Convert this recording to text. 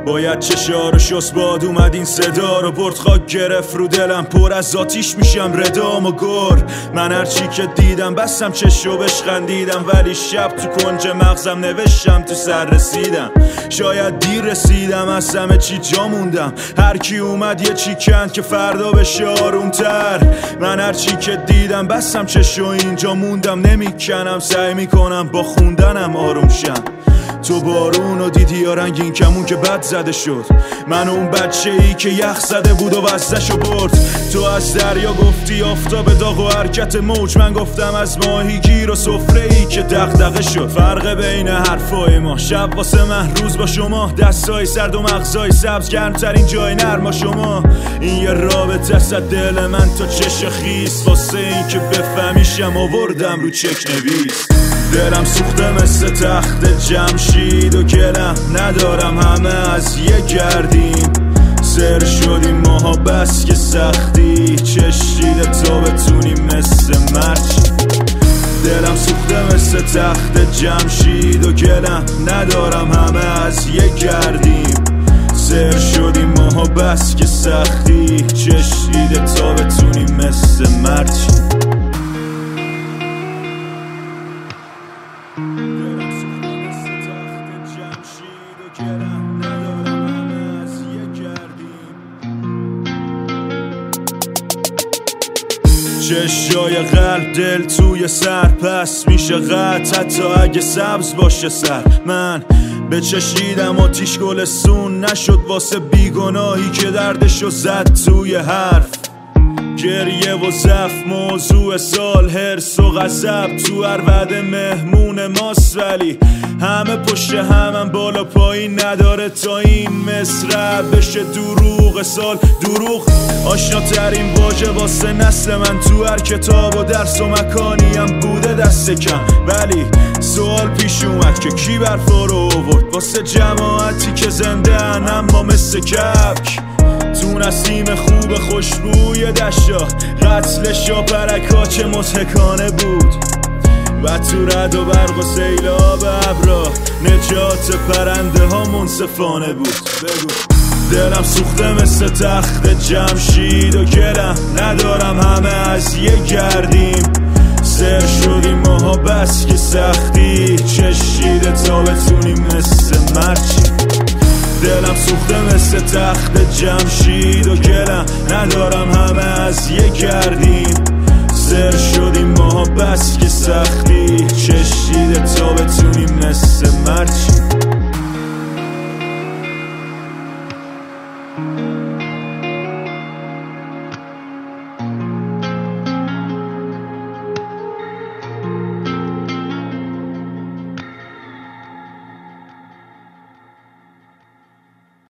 باید چشارو شست باد اومد این صدا رو برد، خاک گرفت رو دلم، پر از آتیش میشم ردام و گر. من هرچی که دیدم بستم چشو بهش خندیدم، ولی شب تو کنج مغزم نوشتم تو سر رسیدم. شاید دیر رسیدم، از همه چی جا موندم، هر کی اومد یه چی کند که فردا بشه آرومتر. من هرچی که دیدم بستم چشو اینجا موندم، نمیکنم سعی میکنم با خوندنم آروم شم. تو بارون و دیدی یا رنگین کمون که بد زده شد، من اون بچه ای که یخ زده بود و وزدشو برد. تو از دریا گفتی آفتاب داغ و حرکت موج، من گفتم از ماهیگیر و سفره ای که دغدغه شد. فرق بین حرفای ما، شب واسه من روز با شما، دستای سرد و مغزای سبز، گرمترین جای نرما شما. این یه رابطه است دل من تا چش خیس، واسه این که بفهمیشم آوردم رو چک نویس. دلم سوخته مثل تخت جمشید و گلم ندارم، همه از یه گردیم سر شدیم ماها بس که سختی چشیده تا بتونیم مثل مرچ. دلم سوخته مثل تخت جمشید و گلم ندارم، همه از یه گردیم سر شدیم ماها بس که سختی چشیده تا بتونیم مثل مرچ. چشای قلب دل توی سر پس میشه قطع، حتی اگه سبز باشه سر. من به چشیدم آتیش گلستون نشد واسه بیگناهی که دردشو زد توی حرف. گریه و ضعف موضوع سال، حرص و غضب تو هر وعده مهمون ماست، ولی همه پشت همم بالا پایین نداره تا این مصرع بشه دروغ سال. دروغ آشناترین واژه واسه نسل من، تو هر کتاب و درس و مکانی هم بوده دست کم، ولی سوال پیش اومد که کی برفا رو آورد واسه جماعتی که زنده ان اما مثل کبک. تو نسیم خوب خوشبوی دشتا، قتل شاپرکا چه مضحکانه بود، و تو رد و برق و سیلاب ابرا نجات پرنده ها منصفانه بود. بگو. دلم سوخته مثل تخت جمشید و گلم ندارم، همه از یه گردیم سر شدیم ماها بس که سختی چشیده تا بتونیم مثل مرچی. دلم سوخته مثل تخت جمشید و گلم ندارم، همه از یه گردیم سر